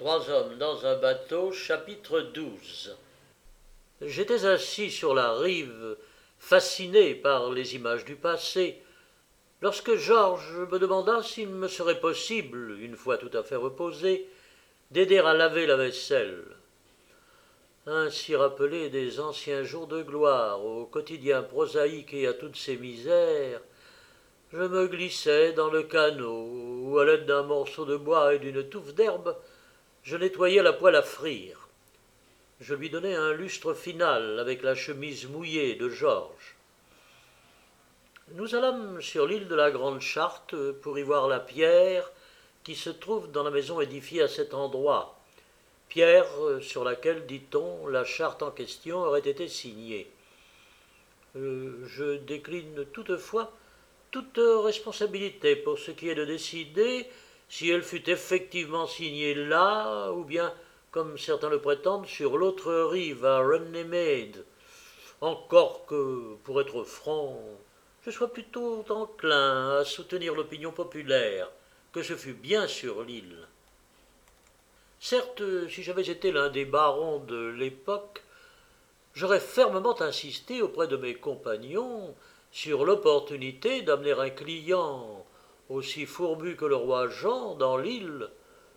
Trois hommes dans un bateau, chapitre 12. J'étais assis sur la rive, fasciné par les images du passé, lorsque Georges me demanda s'il me serait possible, une fois tout à fait reposé, d'aider à laver la vaisselle. Ainsi rappelé des anciens jours de gloire, au quotidien prosaïque et à toutes ses misères, je me glissais dans le canot, où à l'aide d'un morceau de bois et d'une touffe d'herbe, je nettoyais la poêle à frire. Je lui donnais un lustre final avec la chemise mouillée de Georges. Nous allâmes sur l'île de la Grande Charte pour y voir la pierre qui se trouve dans la maison édifiée à cet endroit, pierre sur laquelle, dit-on, la charte en question aurait été signée. Je décline toutefois toute responsabilité pour ce qui est de décider si elle fut effectivement signée là, ou bien, comme certains le prétendent, sur l'autre rive, à Runnymede. Encore que, pour être franc, je sois plutôt enclin à soutenir l'opinion populaire, que je fus bien sur l'île. Certes, si j'avais été l'un des barons de l'époque, j'aurais fermement insisté auprès de mes compagnons sur l'opportunité d'amener un client aussi fourbu que le roi Jean dans l'île,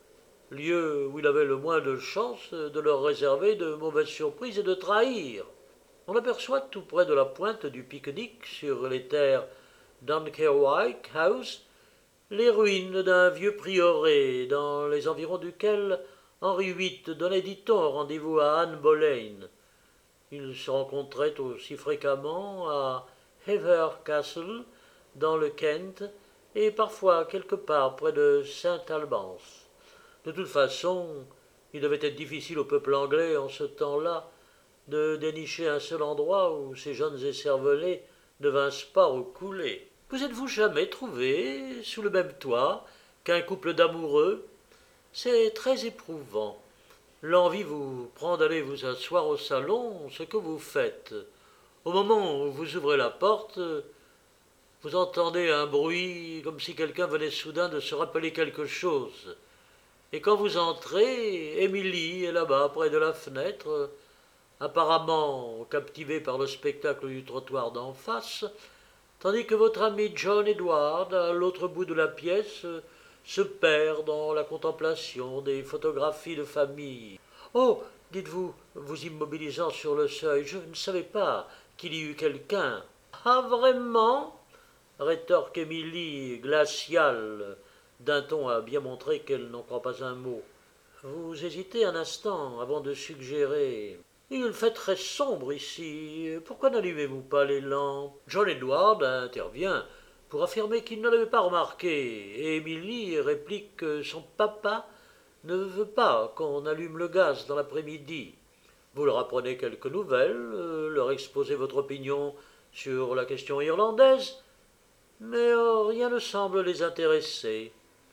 lieu où il avait le moins de chances de leur réserver de mauvaises surprises et de trahir. On aperçoit tout près de la pointe du pique-nique, sur les terres d'Ankerwyke House, les ruines d'un vieux prieuré dans les environs duquel Henri VIII donnait, dit-on, rendez-vous à Anne Boleyn. Ils se rencontraient aussi fréquemment à Hever Castle, dans le Kent, et parfois quelque part près de Saint Albans. De toute façon, il devait être difficile au peuple anglais en ce temps-là de dénicher un seul endroit où ces jeunes écervelés ne vinssent pas au couler. Vous êtes-vous jamais trouvé sous le même toit qu'un couple d'amoureux? C'est très éprouvant. L'envie vous prend d'aller vous asseoir au salon, ce que vous faites. Au moment où vous ouvrez la porte, vous entendez un bruit comme si quelqu'un venait soudain de se rappeler quelque chose. Et quand vous entrez, Émilie est là-bas, près de la fenêtre, apparemment captivée par le spectacle du trottoir d'en face, tandis que votre ami John Edward, à l'autre bout de la pièce, se perd dans la contemplation des photographies de famille. Oh, dites-vous, vous immobilisant sur le seuil, je ne savais pas qu'il y eût quelqu'un. Ah, vraiment? Rétorque Émilie, glaciale, d'un ton à bien montrer qu'elle n'en croit pas un mot. Vous hésitez un instant avant de suggérer. Il fait très sombre ici. Pourquoi n'allumez-vous pas les lampes? John Edward intervient pour affirmer qu'il ne l'avait pas remarqué, et Émilie réplique que son papa ne veut pas qu'on allume le gaz dans l'après-midi. Vous leur apprenez quelques nouvelles, leur exposez votre opinion sur la question irlandaise, mais rien ne semble les intéresser.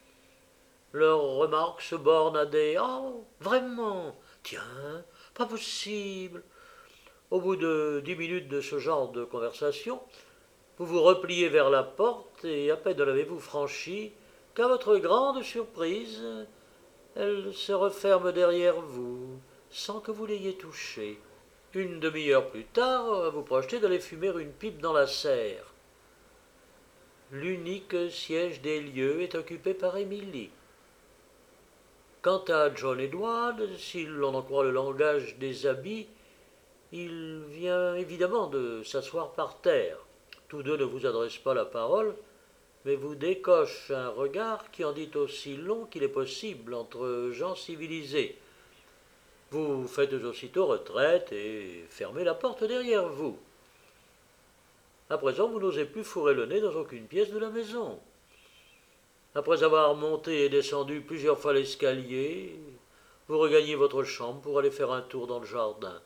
Leurs remarques se bornent à des « Oh, vraiment? Tiens, pas possible !» Au bout de 10 minutes de ce genre de conversation, vous vous repliez vers la porte et à peine l'avez-vous franchie qu'à votre grande surprise, elle se referme derrière vous sans que vous l'ayez touchée. Une demi-heure plus tard, vous projetez d'aller fumer une pipe dans la serre. L'unique siège des lieux est occupé par Émilie. Quant à John Edward, si l'on en croit le langage des habits, il vient évidemment de s'asseoir par terre. Tous deux ne vous adressent pas la parole, mais vous décochent un regard qui en dit aussi long qu'il est possible entre gens civilisés. Vous faites aussitôt retraite et fermez la porte derrière vous. À présent, vous n'osez plus fourrer le nez dans aucune pièce de la maison. Après avoir monté et descendu plusieurs fois l'escalier, vous regagnez votre chambre pour aller faire un tour dans le jardin.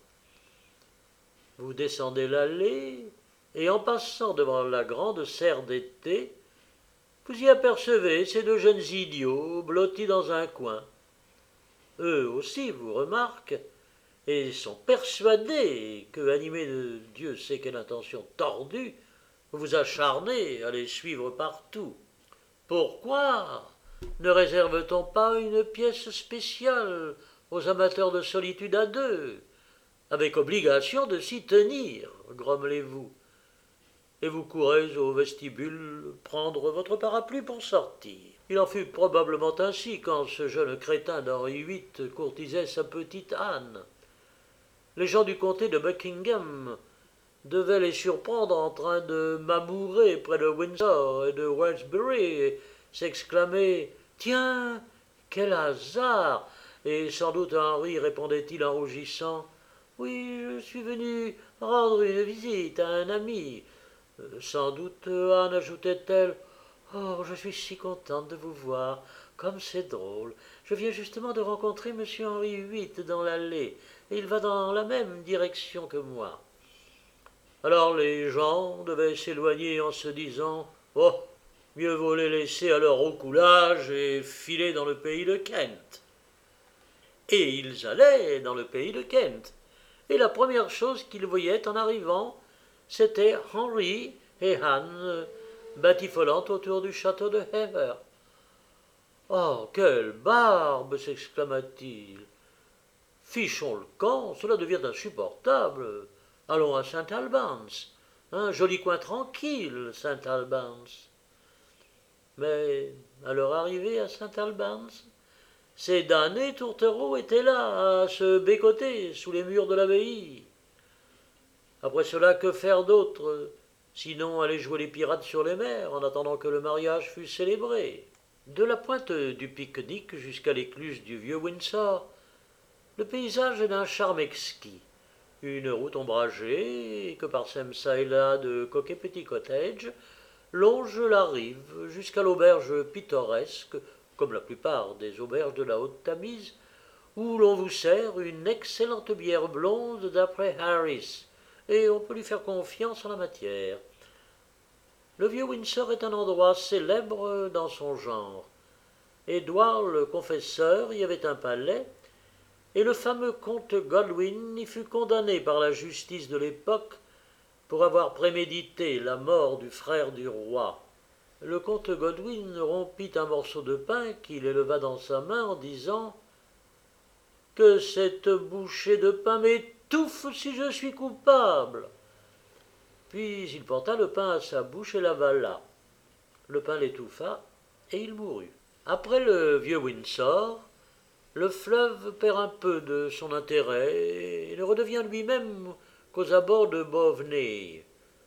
Vous descendez l'allée, et en passant devant la grande serre d'été, vous y apercevez ces deux jeunes idiots blottis dans un coin. Eux aussi vous remarquent, et sont persuadés que, animés de Dieu sait quelle intention tordue, vous vous acharnez à les suivre partout. Pourquoi? Ne réserve-t-on pas une pièce spéciale aux amateurs de solitude à deux, avec obligation de s'y tenir, grommelez-vous, et vous courez au vestibule prendre votre parapluie pour sortir. Il en fut probablement ainsi quand ce jeune crétin d'Henri VIII courtisait sa petite Anne. Les gens du comté de Buckingham devaient les surprendre en train de m'amourer près de Windsor et de Westbury et s'exclamer « Tiens, quel hasard !» Et sans doute Henri répondait-il en rougissant « Oui, je suis venu rendre une visite à un ami. » Sans doute Anne ajoutait-elle « Oh, je suis si contente de vous voir, comme c'est drôle. Je viens justement de rencontrer M. Henri VIII dans l'allée, et il va dans la même direction que moi. » Alors les gens devaient s'éloigner en se disant « Oh, mieux vaut les laisser à leur roucoulage et filer dans le pays de Kent. » Et ils allaient dans le pays de Kent. Et la première chose qu'ils voyaient en arrivant, c'était Henri et Anne batifolant autour du château de Hever. « Oh, quelle barbe !» s'exclama-t-il. « Fichons le camp, cela devient insupportable. Allons à Saint Albans. Un joli coin tranquille, Saint Albans. » Mais à leur arrivée à Saint Albans, ces damnés tourtereaux étaient là, à se bécoter sous les murs de l'abbaye. Après cela, que faire d'autre, sinon aller jouer les pirates sur les mers, en attendant que le mariage fût célébré. De la pointe du pique-nique jusqu'à l'écluse du vieux Windsor, le paysage est d'un charme exquis. Une route ombragée, que parsème çà et là de coquets petits cottages, longe la rive jusqu'à l'auberge pittoresque, comme la plupart des auberges de la Haute-Tamise, où l'on vous sert une excellente bière blonde d'après Harris, et on peut lui faire confiance en la matière. Le vieux Windsor est un endroit célèbre dans son genre. Édouard le Confesseur y avait un palais, et le fameux comte Godwin y fut condamné par la justice de l'époque pour avoir prémédité la mort du frère du roi. Le comte Godwin rompit un morceau de pain qu'il éleva dans sa main en disant « Que cette bouchée de pain m'étouffe si je suis coupable !» Puis il porta le pain à sa bouche et l'avala. Le pain l'étouffa et il mourut. Après le vieux Windsor, le fleuve perd un peu de son intérêt et ne redevient lui-même qu'aux abords de Boveney.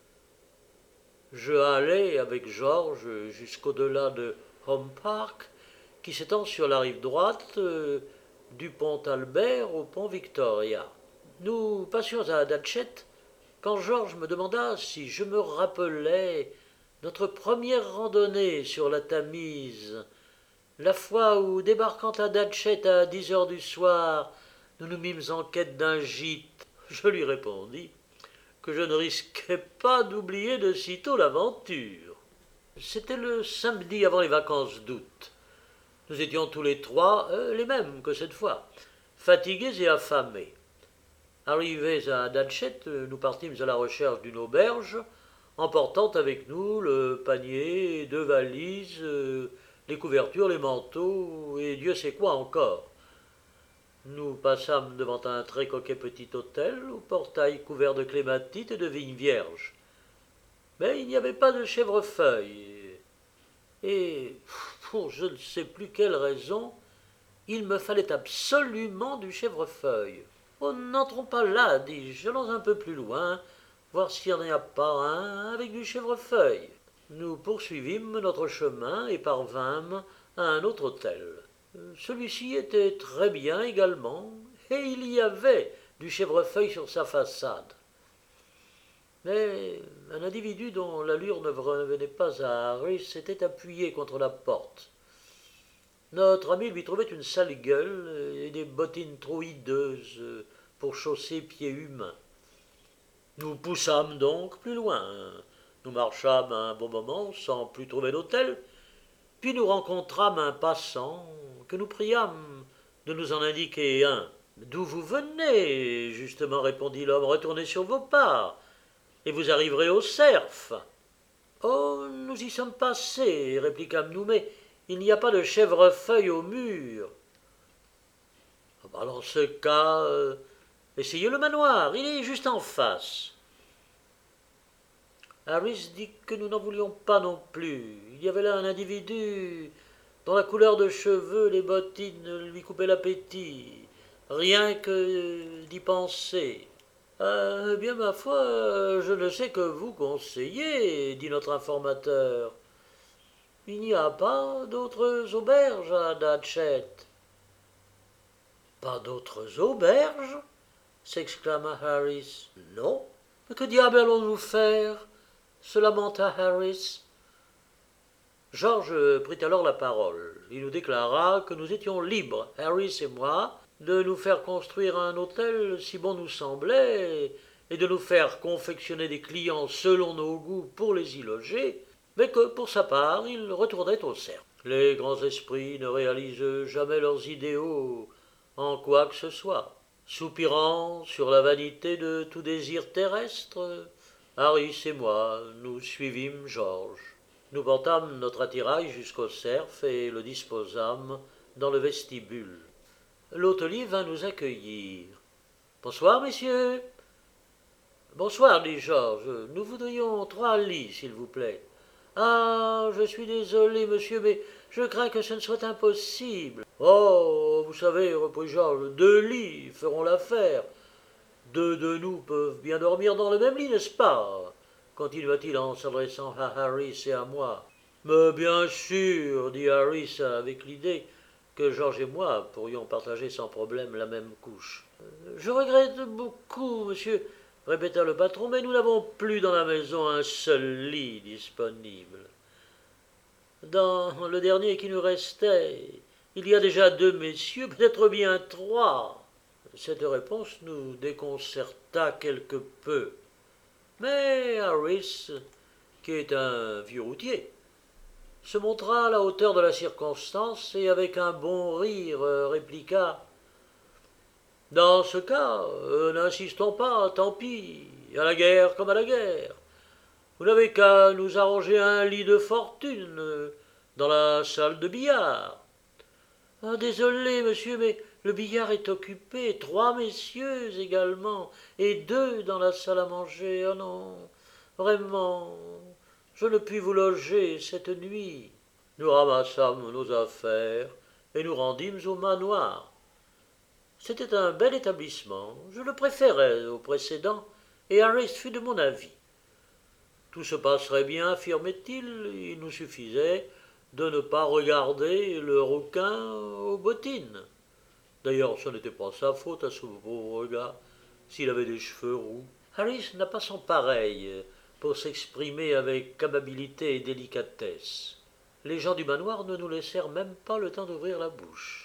Je allai avec Georges jusqu'au-delà de Home Park, qui s'étend sur la rive droite du pont Albert au pont Victoria. Nous passions à Datchet quand Georges me demanda si je me rappelais notre première randonnée sur la Tamise, la fois où, débarquant à Datchet à 10 heures du soir, nous nous mîmes en quête d'un gîte. Je lui répondis que je ne risquais pas d'oublier de sitôt l'aventure. C'était le samedi avant les vacances d'août. Nous étions tous les trois, les mêmes que cette fois, fatigués et affamés. Arrivés à Datchet, nous partîmes à la recherche d'une auberge, emportant avec nous le panier, 2 valises, les couvertures, les manteaux, et Dieu sait quoi encore. Nous passâmes devant un très coquet petit hôtel, au portail couvert de clématites et de vignes vierges. Mais il n'y avait pas de chèvrefeuille, et, pour je ne sais plus quelle raison, il me fallait absolument du chèvrefeuille. « Oh, n'entrons pas là, dis-je, allons un peu plus loin, voir s'il n'y en a pas un avec du chèvrefeuille. » Nous poursuivîmes notre chemin et parvînmes à un autre hôtel. Celui-ci était très bien également, et il y avait du chèvrefeuille sur sa façade. Mais un individu dont l'allure ne revenait pas à Harris s'était appuyé contre la porte. Notre ami lui trouvait une sale gueule et des bottines trop hideuses pour chausser pieds humains. Nous poussâmes donc plus loin. Nous marchâmes un bon moment sans plus trouver d'hôtel, puis nous rencontrâmes un passant que nous priâmes de nous en indiquer un. « D'où vous venez ?» justement répondit l'homme. « Retournez sur vos pas, et vous arriverez au Cerf. »« Oh, nous y sommes passés, répliquâmes-nous, mais il n'y a pas de chèvrefeuille au mur. Ah bah, dans ce cas, essayez le manoir, il est juste en face. Harris dit que nous n'en voulions pas non plus. Il y avait là un individu dont la couleur de cheveux, les bottines lui coupaient l'appétit. Rien que d'y penser. Eh bien, ma foi, je ne sais que vous conseiller, dit notre informateur. Il n'y a pas d'autres auberges à Datchet. Pas d'autres auberges s'exclama Harris. Non. Mais que diable allons-nous faire se lamenta Harris. George prit alors la parole. Il nous déclara que nous étions libres, Harris et moi, de nous faire construire un hôtel si bon nous semblait, et de nous faire confectionner des clients selon nos goûts pour les y loger, mais que pour sa part il retournait au cercle. Les grands esprits ne réalisent jamais leurs idéaux en quoi que ce soit. Soupirant sur la vanité de tout désir terrestre, Harris et moi, nous suivîmes Georges. Nous portâmes notre attirail jusqu'au cerf et le disposâmes dans le vestibule. L'hôtelier vint nous accueillir. « Bonsoir, messieurs. »« Bonsoir, dit Georges. Nous voudrions 3 lits, s'il vous plaît. »« Ah, je suis désolé, monsieur, mais je crains que ce ne soit impossible. »« Oh, vous savez, reprit Georges, 2 lits feront l'affaire. 2 de nous peuvent bien dormir dans le même lit, n'est-ce pas ?» continua-t-il en s'adressant à Harris et à moi. « Mais bien sûr, dit Harris avec l'idée que Georges et moi pourrions partager sans problème la même couche. « Je regrette beaucoup, monsieur, répéta le patron, mais nous n'avons plus dans la maison un seul lit disponible. Dans le dernier qui nous restait, il y a déjà 2 messieurs, peut-être bien 3. » Cette réponse nous déconcerta quelque peu. Mais Harris, qui est un vieux routier, se montra à la hauteur de la circonstance et avec un bon rire répliqua « Dans ce cas, n'insistons pas, tant pis, à la guerre comme à la guerre. Vous n'avez qu'à nous arranger un lit de fortune dans la salle de billard. »« Ah, désolé, monsieur, mais le billard est occupé, 3 messieurs également, et 2 dans la salle à manger. Oh non, vraiment, je ne puis vous loger cette nuit. » Nous ramassâmes nos affaires et nous rendîmes au manoir. C'était un bel établissement, je le préférais au précédent, et Harris fut de mon avis. Tout se passerait bien, affirmait-il, il nous suffisait de ne pas regarder le rouquin aux bottines. D'ailleurs, ce n'était pas sa faute à ce pauvre gars, s'il avait des cheveux roux. Harris n'a pas son pareil pour s'exprimer avec amabilité et délicatesse. Les gens du manoir ne nous laissèrent même pas le temps d'ouvrir la bouche.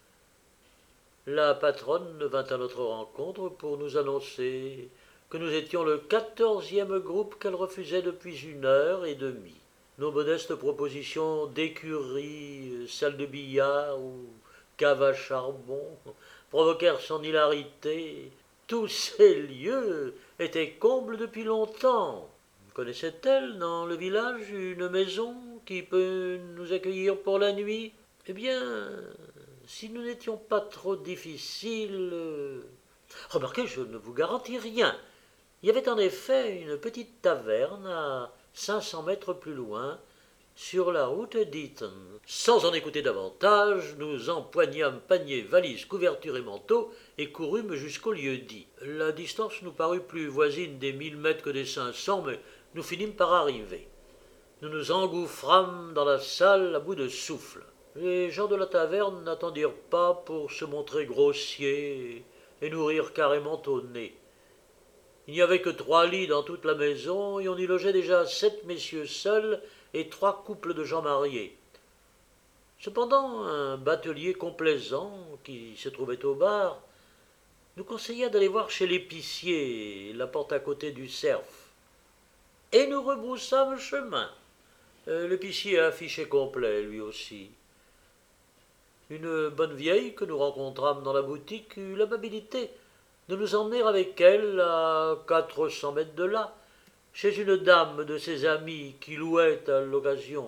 La patronne vint à notre rencontre pour nous annoncer que nous étions le 14e groupe qu'elle refusait depuis 1 heure et demie. Nos modestes propositions d'écurie, salle de billard ou cave à charbon provoquèrent son hilarité. Tous ces lieux étaient combles depuis longtemps. Connaissait-elle dans le village une maison qui peut nous accueillir pour la nuit ? Eh bien, si nous n'étions pas trop difficiles... Remarquez, je ne vous garantis rien. Il y avait en effet une petite taverne à 500 mètres plus loin, sur la route d'Eton. Sans en écouter davantage, nous empoignâmes paniers, valises, couvertures et manteaux et courûmes jusqu'au lieu-dit. La distance nous parut plus voisine des 1000 mètres que des 500, mais nous finîmes par arriver. Nous nous engouffrâmes dans la salle à bout de souffle. Les gens de la taverne n'attendirent pas pour se montrer grossiers et nous rirent carrément au nez. Il n'y avait que 3 lits dans toute la maison et on y logeait déjà 7 messieurs seuls et 3 couples de gens mariés. Cependant, un batelier complaisant qui se trouvait au bar nous conseilla d'aller voir chez l'épicier, la porte à côté du cerf. Et nous rebroussâmes chemin. L'épicier affichait complet, lui aussi. Une bonne vieille que nous rencontrâmes dans la boutique eut l'amabilité de nous emmener avec elle à 400 mètres de là, chez une dame de ses amies qui louait à l'occasion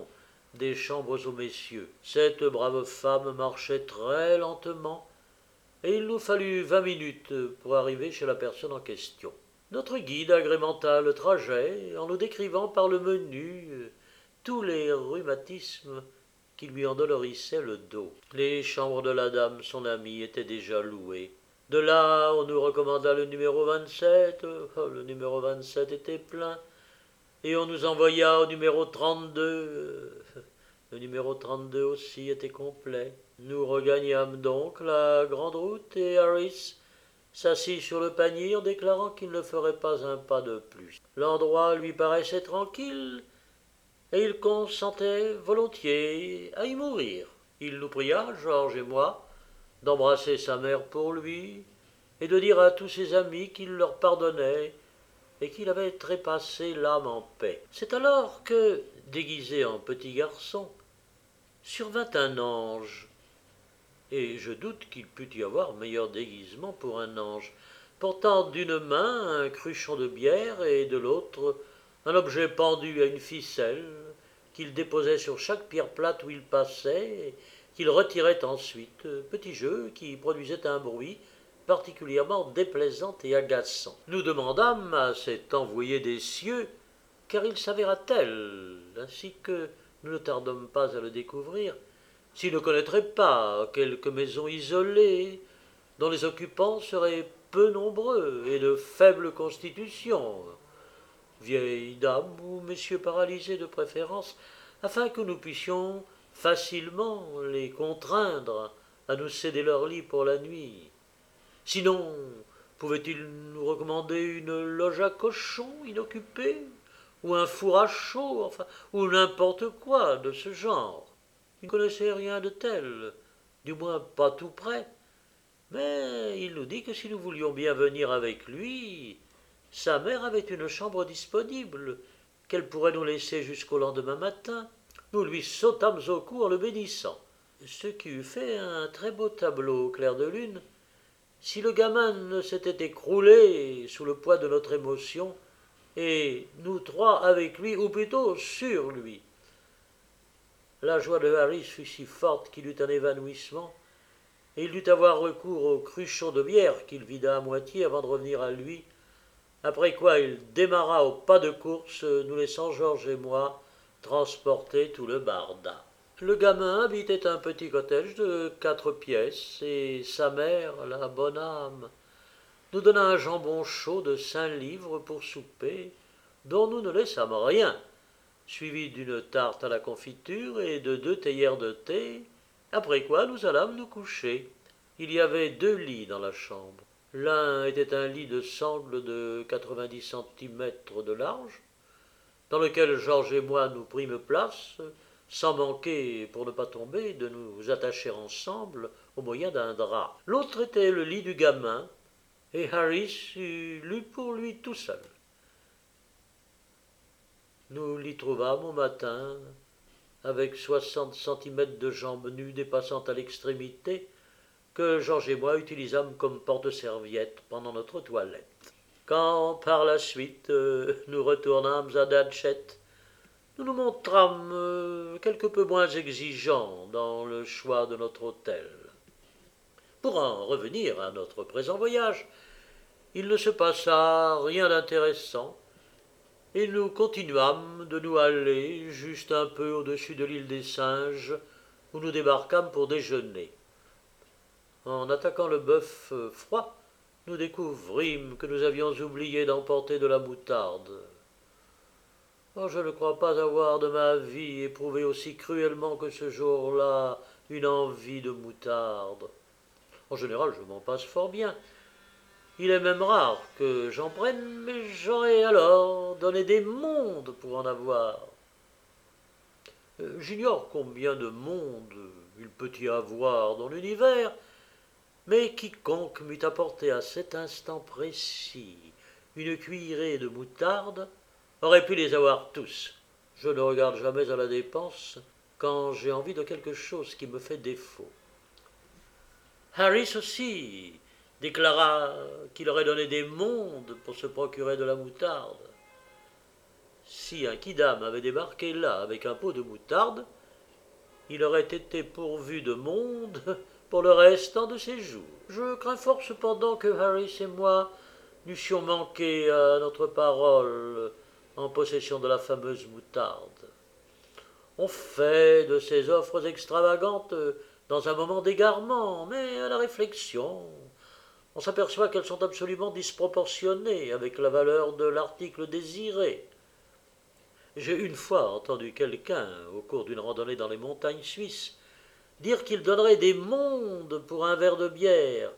des chambres aux messieurs. Cette brave femme marchait très lentement, et il nous fallut 20 minutes pour arriver chez la personne en question. Notre guide agrémenta le trajet en nous décrivant par le menu tous les rhumatismes qui lui endolorissaient le dos. Les chambres de la dame, son amie, étaient déjà louées. De là, on nous recommanda le numéro 27. Oh, le numéro 27 était plein. Et on nous envoya au numéro 32. Le numéro 32 aussi était complet. Nous regagnâmes donc la grande route et Harris s'assit sur le panier en déclarant qu'il ne ferait pas un pas de plus. L'endroit lui paraissait tranquille et il consentait volontiers à y mourir. Il nous pria, Georges et moi, d'embrasser sa mère pour lui et de dire à tous ses amis qu'il leur pardonnait et qu'il avait trépassé l'âme en paix. C'est alors que, déguisé en petit garçon, survint un ange, et je doute qu'il pût y avoir meilleur déguisement pour un ange, portant d'une main un cruchon de bière et de l'autre un objet pendu à une ficelle qu'il déposait sur chaque pierre plate où il passait, qu'il retirait ensuite, petit jeu qui produisait un bruit particulièrement déplaisant et agaçant. Nous demandâmes à cet envoyé des cieux, car il s'avéra tel, ainsi que nous ne tardâmes pas à le découvrir, s'il ne connaîtrait pas quelque maison isolée, dont les occupants seraient peu nombreux et de faible constitution, vieilles dames ou messieurs paralysés de préférence, afin que nous puissions facilement les contraindre à nous céder leur lit pour la nuit. Sinon, pouvait-il nous recommander une loge à cochons inoccupée, ou un four à chaud, enfin, ou n'importe quoi de ce genre? Il ne connaissait rien de tel, du moins pas tout près, mais il nous dit que si nous voulions bien venir avec lui, sa mère avait une chambre disponible, qu'elle pourrait nous laisser jusqu'au lendemain matin. Nous lui sautâmes au cou en le bénissant, ce qui eût fait un très beau tableau au clair de lune, si le gamin ne s'était écroulé sous le poids de notre émotion, et nous trois avec lui, ou plutôt sur lui. La joie de Harris fut si forte qu'il eut un évanouissement, et il dut avoir recours au cruchon de bière qu'il vida à moitié avant de revenir à lui, après quoi il démarra au pas de course, nous laissant Georges et moi transporter tout le barda. Le gamin habitait un petit cottage de 4 pièces, et sa mère, la bonne âme, nous donna un jambon chaud de 5 livres pour souper, dont nous ne laissâmes rien, suivi d'une tarte à la confiture et de 2 théières de thé, après quoi nous allâmes nous coucher. Il y avait 2 lits dans la chambre. L'un était un lit de sangle de 90 centimètres de large, dans lequel Georges et moi nous prîmes place, sans manquer, pour ne pas tomber, de nous attacher ensemble au moyen d'un drap. L'autre était le lit du gamin, et Harris lut pour lui tout seul. Nous l'y trouvâmes au matin, avec 60 centimètres de jambes nues dépassant à l'extrémité, que Georges et moi utilisâmes comme porte-serviette pendant notre toilette. Quand, par la suite, nous retournâmes à Datchet, nous nous montrâmes quelque peu moins exigeants dans le choix de notre hôtel. Pour en revenir à notre présent voyage, il ne se passa rien d'intéressant, et nous continuâmes de nous hâler juste un peu au-dessus de l'île des Singes, où nous débarquâmes pour déjeuner. En attaquant le bœuf froid, nous découvrîmes que nous avions oublié d'emporter de la moutarde. Oh, je ne crois pas avoir de ma vie éprouvé aussi cruellement que ce jour-là une envie de moutarde. En général, je m'en passe fort bien. Il est même rare que j'en prenne, mais j'aurais alors donné des mondes pour en avoir. J'ignore combien de monde il peut y avoir dans l'univers, mais quiconque m'eût apporté à cet instant précis une cuillerée de moutarde aurait pu les avoir tous. Je ne regarde jamais à la dépense quand j'ai envie de quelque chose qui me fait défaut. Harris aussi déclara qu'il aurait donné des mondes pour se procurer de la moutarde. Si un quidam avait débarqué là avec un pot de moutarde, il aurait été pourvu de monde pour le restant de ses jours. Je crains fort cependant que Harris et moi n'eussions manqué à notre parole en possession de la fameuse moutarde. On fait de ces offres extravagantes dans un moment d'égarement, mais à la réflexion, on s'aperçoit qu'elles sont absolument disproportionnées avec la valeur de l'article désiré. J'ai une fois entendu quelqu'un, au cours d'une randonnée dans les montagnes suisses, dire qu'il donnerait des mondes pour un verre de bière.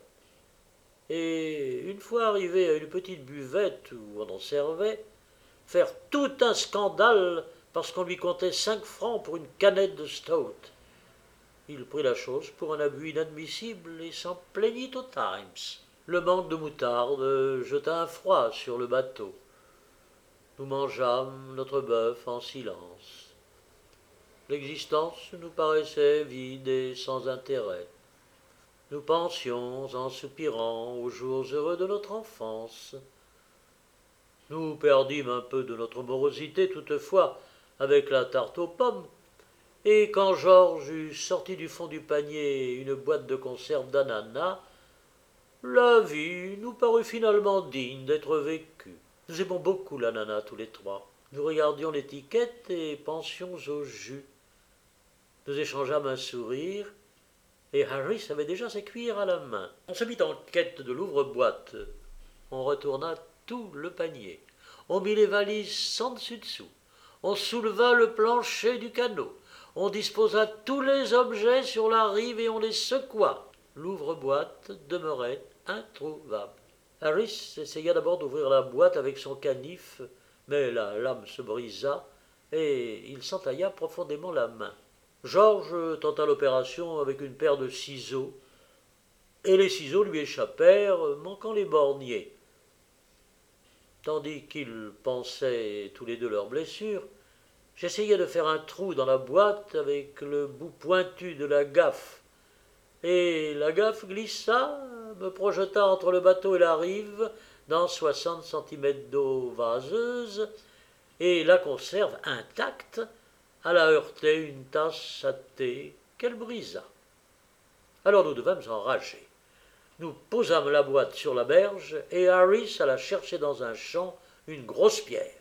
Et une fois arrivé à une petite buvette où on en servait, faire tout un scandale parce qu'on lui comptait 5 francs pour une canette de stout. Il prit la chose pour un abus inadmissible et s'en plaignit aux Times. Le manque de moutarde jeta un froid sur le bateau. Nous mangeâmes notre bœuf en silence. L'existence nous paraissait vide et sans intérêt. Nous pensions en soupirant aux jours heureux de notre enfance. Nous perdîmes un peu de notre morosité toutefois avec la tarte aux pommes, et quand Georges eut sorti du fond du panier une boîte de conserve d'ananas, la vie nous parut finalement digne d'être vécue. Nous aimons beaucoup l'ananas tous les trois. Nous regardions l'étiquette et pensions au jus. Nous échangeâmes un sourire, et Harris avait déjà ses cuillères à la main. On se mit en quête de l'ouvre-boîte. On retourna tout le panier. On mit les valises sans dessus-dessous. On souleva le plancher du canot. On disposa tous les objets sur la rive et on les secoua. L'ouvre-boîte demeurait introuvable. Harris essaya d'abord d'ouvrir la boîte avec son canif, mais la lame se brisa et il s'entailla profondément la main. Georges tenta l'opération avec une paire de ciseaux, et les ciseaux lui échappèrent, manquant les borniers. Tandis qu'ils pansaient tous les deux leurs blessures, j'essayai de faire un trou dans la boîte avec le bout pointu de la gaffe, et la gaffe glissa, me projeta entre le bateau et la rive dans 60 centimètres d'eau vaseuse, et la conserve intacte alla heurter une tasse à thé qu'elle brisa. Alors nous devâmes enragés. Nous posâmes la boîte sur la berge et Harris alla chercher dans un champ une grosse pierre.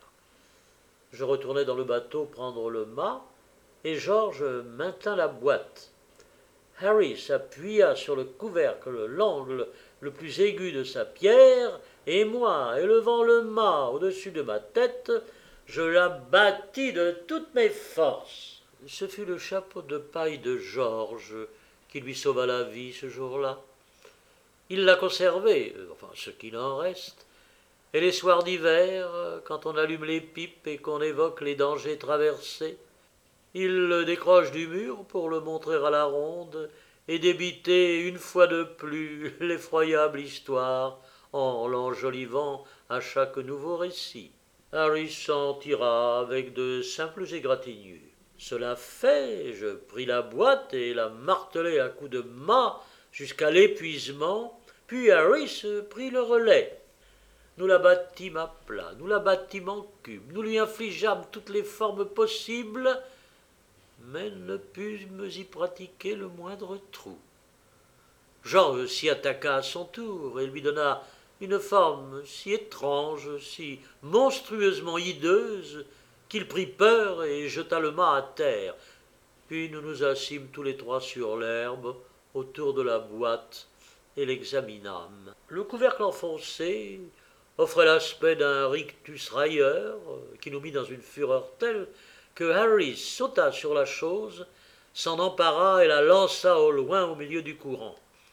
Je retournai dans le bateau prendre le mât et Georges maintint la boîte. Harris appuya sur le couvercle l'angle le plus aigu de sa pierre et moi, élevant le mât au-dessus de ma tête, je la battis de toutes mes forces. Ce fut le chapeau de paille de Georges qui lui sauva la vie ce jour-là. Il l'a conservé, enfin ce qu'il en reste, et les soirs d'hiver, quand on allume les pipes et qu'on évoque les dangers traversés, il le décroche du mur pour le montrer à la ronde et débiter une fois de plus l'effroyable histoire en l'enjolivant à chaque nouveau récit. Harris s'en tira avec de simples égratignures. Cela fait, je pris la boîte et la martelai à coups de mât jusqu'à l'épuisement, puis Harris prit le relais. Nous la battîmes à plat, nous la battîmes en cube, nous lui infligeâmes toutes les formes possibles, mais ne pûmes y pratiquer le moindre trou. Georges s'y attaqua à son tour et lui donna une forme si étrange, si monstrueusement hideuse, qu'il prit peur et jeta le mât à terre. Puis nous nous assîmes tous les trois sur l'herbe, autour de la boîte, et l'examinâmes. Le couvercle enfoncé offrait l'aspect d'un rictus railleur, qui nous mit dans une fureur telle que Harris sauta sur la chose, s'en empara et la lança au loin au milieu du courant.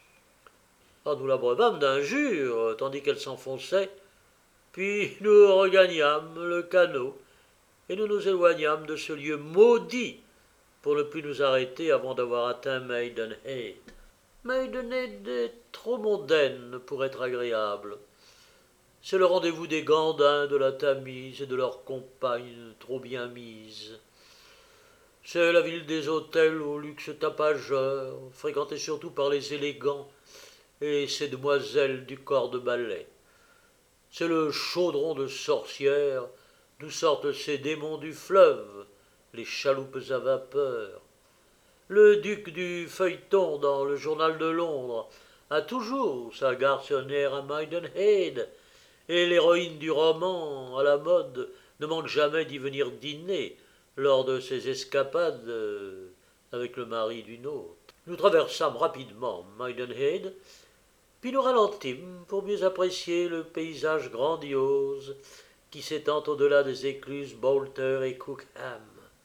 Nous la brevâmes d'injures, tandis qu'elle s'enfonçait, puis nous regagnâmes le canot, et nous nous éloignâmes de ce lieu maudit pour ne plus nous arrêter avant d'avoir atteint Maidenhead. Maidenhead est trop mondaine pour être agréable. C'est le rendez-vous des gandins de la Tamise et de leurs compagnes trop bien mises. C'est la ville des hôtels au luxe tapageur, fréquentée surtout par les élégants et ces demoiselles du corps de ballet. C'est le chaudron de sorcières d'où sortent ces démons du fleuve, les chaloupes à vapeur. Le duc du feuilleton dans le journal de Londres a toujours sa garçonnière à Maidenhead, et l'héroïne du roman à la mode ne manque jamais d'y venir dîner lors de ses escapades avec le mari d'une autre. Nous traversâmes rapidement Maidenhead, puis nous ralentîmes pour mieux apprécier le paysage grandiose qui s'étend au-delà des écluses Boulter et Cookham.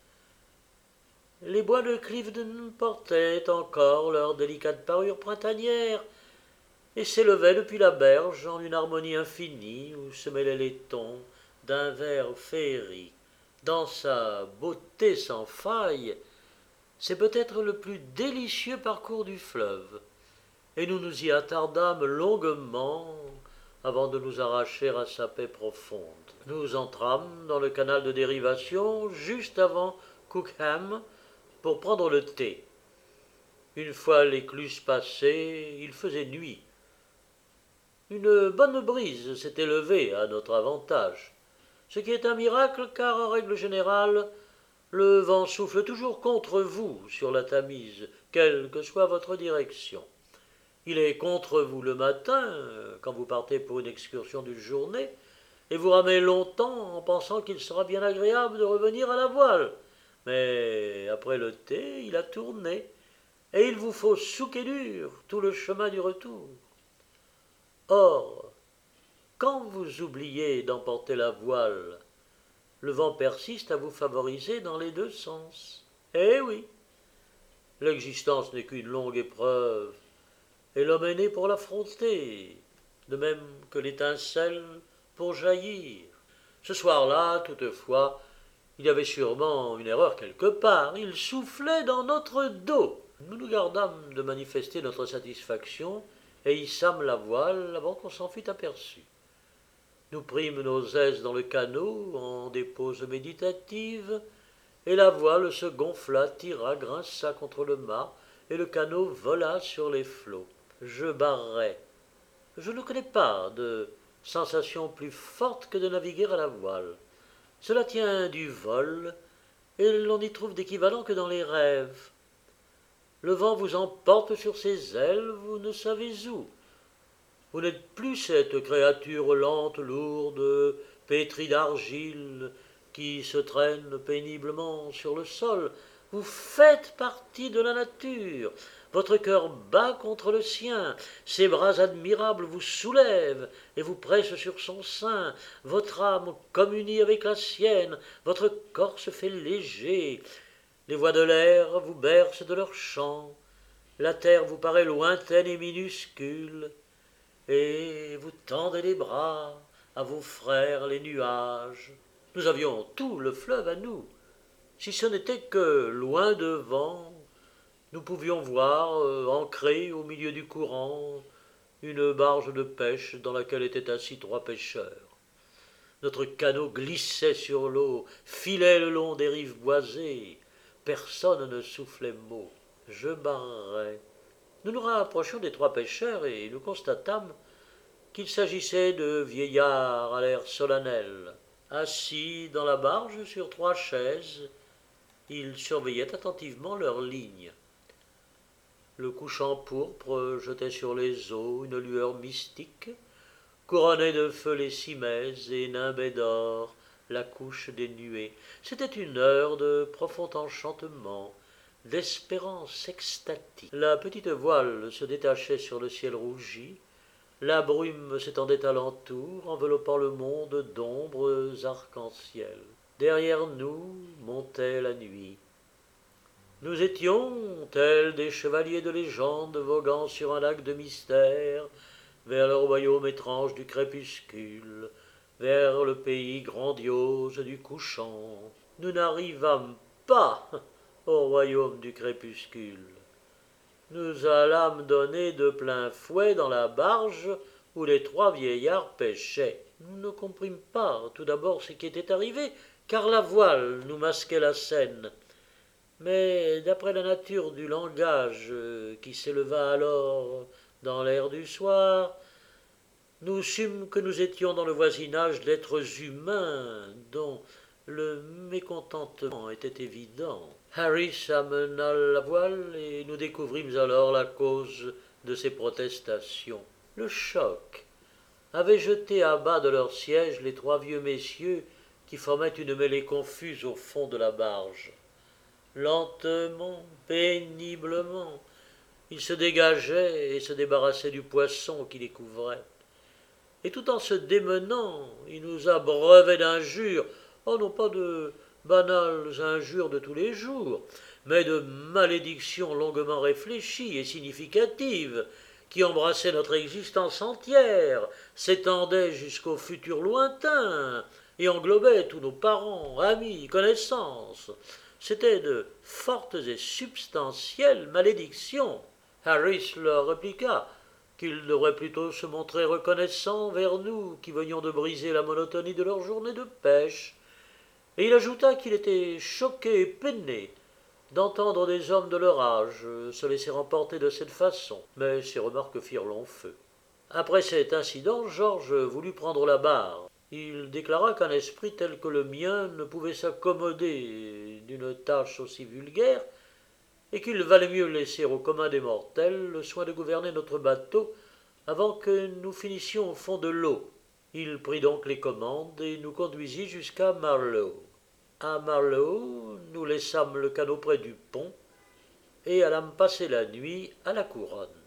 Les bois de Cliveden portaient encore leur délicate parure printanière et s'élevaient depuis la berge en une harmonie infinie où se mêlaient les tons d'un vers féerique. Dans sa beauté sans faille, c'est peut-être le plus délicieux parcours du fleuve, et nous nous y attardâmes longuement avant de nous arracher à sa paix profonde. Nous entrâmes dans le canal de dérivation juste avant Cookham pour prendre le thé. Une fois l'écluse passée, il faisait nuit. Une bonne brise s'était levée à notre avantage, ce qui est un miracle car, en règle générale, le vent souffle toujours contre vous sur la Tamise, quelle que soit votre direction. Il est contre vous le matin, quand vous partez pour une excursion d'une journée, et vous ramez longtemps en pensant qu'il sera bien agréable de revenir à la voile. Mais après le thé, il a tourné, et il vous faut souquer dur tout le chemin du retour. Or, quand vous oubliez d'emporter la voile, le vent persiste à vous favoriser dans les deux sens. Eh oui, l'existence n'est qu'une longue épreuve, et l'homme est né pour l'affronter, de même que l'étincelle pour jaillir. Ce soir-là, toutefois, il y avait sûrement une erreur quelque part. Il soufflait dans notre dos. Nous nous gardâmes de manifester notre satisfaction et hissâmes la voile avant qu'on s'en fût aperçu. Nous prîmes nos aises dans le canot en des pauses méditatives, et la voile se gonfla, tira, grinça contre le mât, et le canot vola sur les flots. Je barrais. Je ne connais pas de sensation plus forte que de naviguer à la voile. Cela tient du vol, et l'on n'y trouve d'équivalent que dans les rêves. Le vent vous emporte sur ses ailes, vous ne savez où. Vous n'êtes plus cette créature lente, lourde, pétrie d'argile, qui se traîne péniblement sur le sol. Vous faites partie de la nature. Votre cœur bat contre le sien. Ses bras admirables vous soulèvent et vous pressent sur son sein. Votre âme communie avec la sienne. Votre corps se fait léger. Les voix de l'air vous bercent de leurs chants. La terre vous paraît lointaine et minuscule. Et vous tendez les bras à vos frères les nuages. Nous avions tout le fleuve à nous, si ce n'était que, loin devant, nous pouvions voir, ancrée au milieu du courant, une barge de pêche dans laquelle étaient assis 3 pêcheurs. Notre canot glissait sur l'eau, filait le long des rives boisées. Personne ne soufflait mot. Je barrais. Nous nous rapprochions des 3 pêcheurs et nous constatâmes qu'il s'agissait de vieillards à l'air solennel. Assis dans la barge sur 3 chaises, ils surveillaient attentivement leur ligne. Le couchant pourpre jetait sur les eaux une lueur mystique, couronnait de feu les cimaises et nimbait d'or la couche des nuées. C'était une heure de profond enchantement, d'espérance extatique. La petite voile se détachait sur le ciel rougi, la brume s'étendait alentour, enveloppant le monde d'ombres arc-en-ciel. Derrière nous montait la nuit. Nous étions, tels des chevaliers de légende voguant sur un lac de mystère, vers le royaume étrange du crépuscule, vers le pays grandiose du couchant. Nous n'arrivâmes pas au royaume du crépuscule. Nous allâmes donner de plein fouet dans la barge où les 3 vieillards pêchaient. Nous ne comprîmes pas tout d'abord ce qui était arrivé, car la voile nous masquait la scène. Mais d'après la nature du langage qui s'éleva alors dans l'air du soir, nous sûmes que nous étions dans le voisinage d'êtres humains dont Le mécontentement était évident. Harris amena la voile et nous découvrîmes alors la cause de ses protestations. Le choc avait jeté à bas de leur siège les trois vieux messieurs qui formaient une mêlée confuse au fond de la barge. Lentement, péniblement, ils se dégageaient et se débarrassaient du poisson qui les couvrait. Et tout en se démenant, il nous abreuvait d'injures, non pas de banales injures de tous les jours, mais de malédictions longuement réfléchies et significatives, qui embrassaient notre existence entière, s'étendaient jusqu'au futur lointain, et englobaient tous nos parents, amis, connaissances. C'étaient de fortes et substantielles malédictions. Harris leur répliqua qu'ils devraient plutôt se montrer reconnaissants envers nous qui venions de briser la monotonie de leur journée de pêche, et il ajouta qu'il était choqué et peiné d'entendre des hommes de leur âge se laisser emporter de cette façon, mais ces remarques firent long feu. Après cet incident, Georges voulut prendre la barre. Il déclara qu'un esprit tel que le mien ne pouvait s'accommoder d'une tâche aussi vulgaire, et qu'il valait mieux laisser au commun des mortels le soin de gouverner notre bateau avant que nous finissions au fond de l'eau. Il prit donc les commandes et nous conduisit jusqu'à Marlow. À Marlow, nous laissâmes le canot près du pont et allâmes passer la nuit à la Couronne.